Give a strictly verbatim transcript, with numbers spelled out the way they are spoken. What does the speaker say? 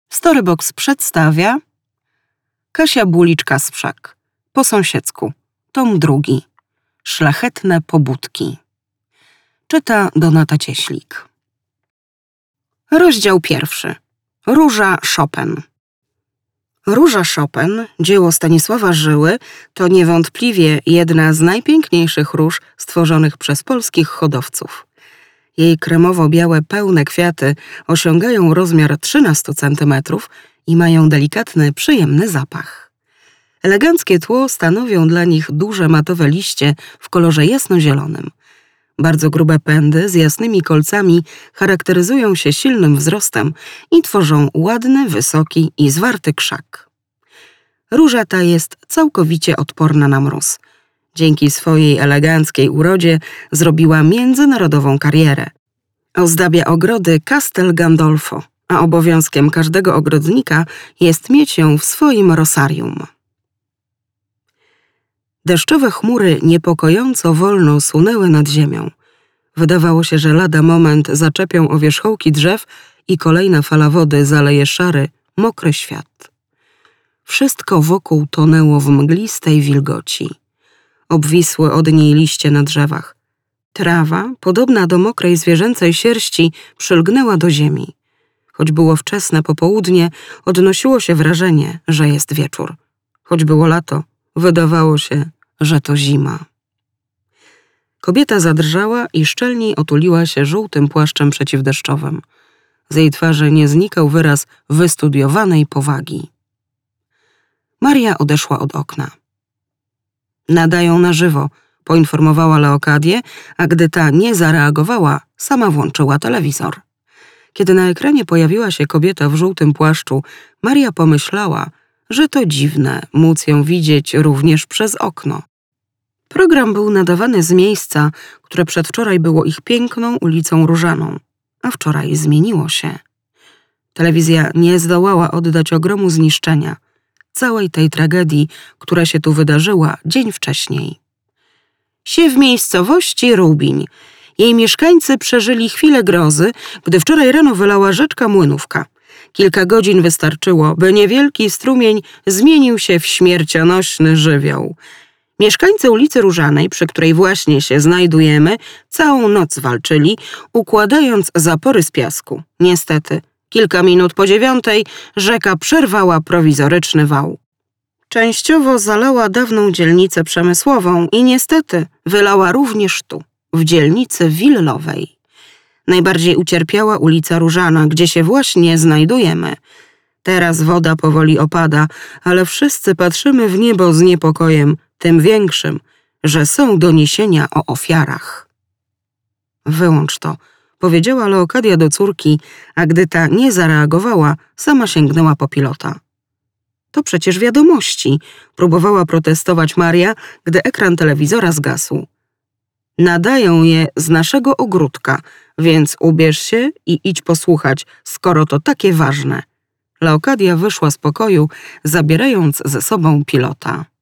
Storybox przedstawia Kasia Buliczka-Sprzak, po sąsiedzku, tom drugi, Szlachetne pobudki. Czyta Donata Cieślik. Rozdział pierwszy. Róża Chopin. Róża Chopin, dzieło Stanisława Żyły, to niewątpliwie jedna z najpiękniejszych róż stworzonych przez polskich hodowców. Jej kremowo-białe, pełne kwiaty osiągają rozmiar trzynaście centymetrów i mają delikatny, przyjemny zapach. Eleganckie tło stanowią dla nich duże matowe liście w kolorze jasnozielonym. Bardzo grube pędy z jasnymi kolcami charakteryzują się silnym wzrostem i tworzą ładny, wysoki i zwarty krzak. Róża ta jest całkowicie odporna na mróz. Dzięki swojej eleganckiej urodzie zrobiła międzynarodową karierę. Ozdabia ogrody Castel Gandolfo, a obowiązkiem każdego ogrodnika jest mieć ją w swoim rosarium. Deszczowe chmury niepokojąco wolno sunęły nad ziemią. Wydawało się, że lada moment zaczepią o wierzchołki drzew i kolejna fala wody zaleje szary, mokry świat. Wszystko wokół tonęło w mglistej wilgoci. Obwisły od niej liście na drzewach. Trawa, podobna do mokrej zwierzęcej sierści, przylgnęła do ziemi. Choć było wczesne popołudnie, odnosiło się wrażenie, że jest wieczór. Choć było lato, wydawało się, że to zima. Kobieta zadrżała i szczelniej otuliła się żółtym płaszczem przeciwdeszczowym. Z jej twarzy nie znikał wyraz wystudiowanej powagi. Maria odeszła od okna. Nadają na żywo, poinformowała Leokadię, a gdy ta nie zareagowała, sama włączyła telewizor. Kiedy na ekranie pojawiła się kobieta w żółtym płaszczu, Maria pomyślała, że to dziwne móc ją widzieć również przez okno. Program był nadawany z miejsca, które przedwczoraj było ich piękną ulicą Różaną, a wczoraj zmieniło się. Telewizja nie zdołała oddać ogromu zniszczenia, całej tej tragedii, która się tu wydarzyła dzień wcześniej. Sie w miejscowości Rubiń. Jej mieszkańcy przeżyli chwilę grozy, gdy wczoraj rano wylała rzeczka Młynówka. Kilka godzin wystarczyło, by niewielki strumień zmienił się w śmiercionośny żywioł. Mieszkańcy ulicy Różanej, przy której właśnie się znajdujemy, całą noc walczyli, układając zapory z piasku. Niestety, kilka minut po dziewiątej rzeka przerwała prowizoryczny wał. Częściowo zalała dawną dzielnicę przemysłową i niestety wylała również tu, w dzielnicy Willowej. Najbardziej ucierpiała ulica Różana, gdzie się właśnie znajdujemy. Teraz woda powoli opada, ale wszyscy patrzymy w niebo z niepokojem, tym większym, że są doniesienia o ofiarach. Wyłącz to, powiedziała Leokadia do córki, a gdy ta nie zareagowała, sama sięgnęła po pilota. To przecież wiadomości, próbowała protestować Maria, gdy ekran telewizora zgasł. Nadają je z naszego ogródka, więc ubierz się i idź posłuchać, skoro to takie ważne. Leokadia wyszła z pokoju, zabierając ze sobą pilota.